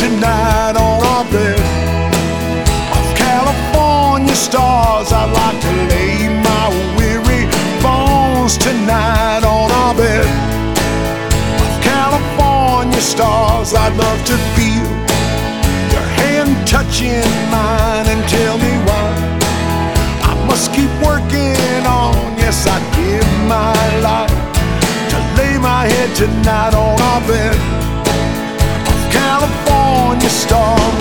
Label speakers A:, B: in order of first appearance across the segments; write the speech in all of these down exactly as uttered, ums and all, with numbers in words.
A: tonight on our bed of California stars. I'd like to lay my weary bones tonight on our bed of California stars. I'd love to feel your hand touching mine and tell me why I must keep working on. Yes, I'd give my life to lay my head tonight on our bed of California stars.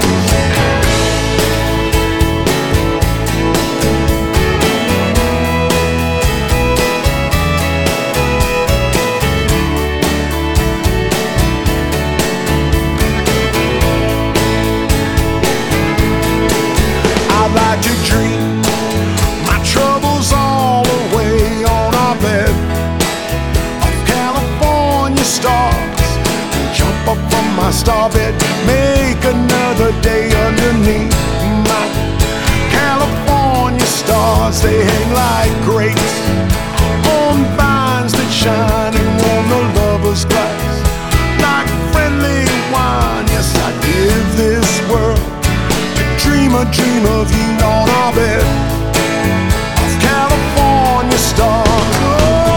A: I'd like to dream my troubles all away on our bed of California stars. Jump up from my starbed, make another day underneath my California stars. They hang like grapes on vines that shine and warm the lover's glass like friendly wine. Yes, I give this world to dream a dream of you on our bed of California stars. Oh.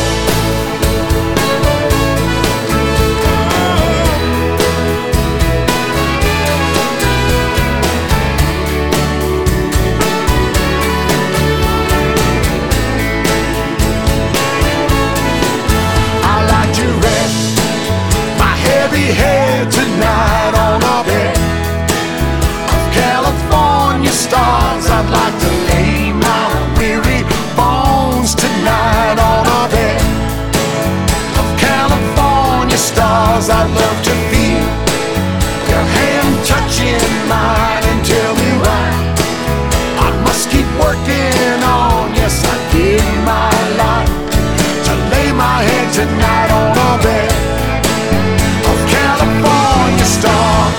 A: I like to rest my heavy head tonight on our bed of California stars. I'd like to lay my weary bones tonight on our bed of California stars. I'd love to feel your hand touching mine and tell me why I must keep working on. Yes, I give my life to lay my head tonight on our bed of California stars.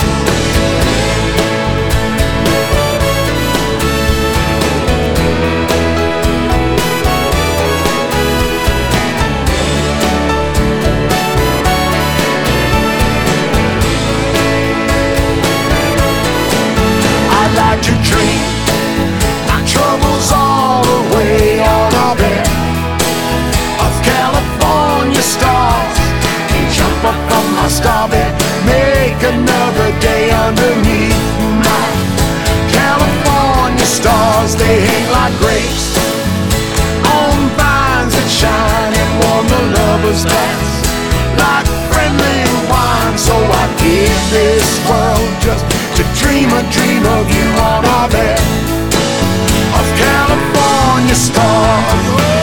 A: To dream my troubles all away on our bed of California stars. And jump up from my starbed, make another day underneath my California stars. They hang like grapes on vines that shine and warm the lover's glass like friendly wine. So I give this world just to dream a dream of you on our bed of California stars.